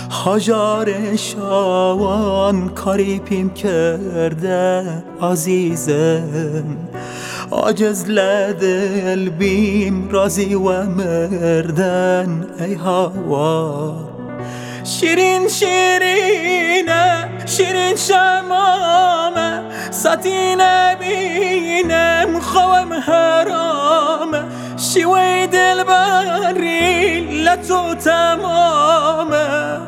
هاجار شاوان کاری پیم کرده عزیزم، عاجز لدل بیم رازی و مردن ای هوا. شیرین شیرینه شیرین شمامه، ساتینه بینم خوام حرامه، شیوی دل بری لتو تمامه.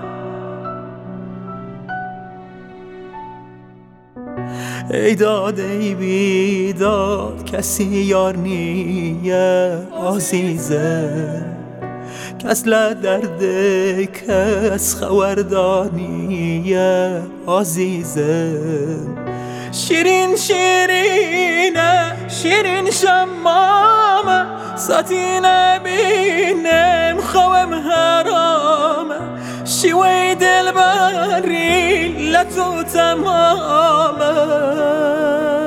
ای داد ای بیداد کسی یار نیه عزیزم، کس لدرد کس خوردانیه عزیزم. شیرین شیرینه شیرین شمامه، ساتینه بینم خوام حرامه، شیوی دل بری لتو تمامه.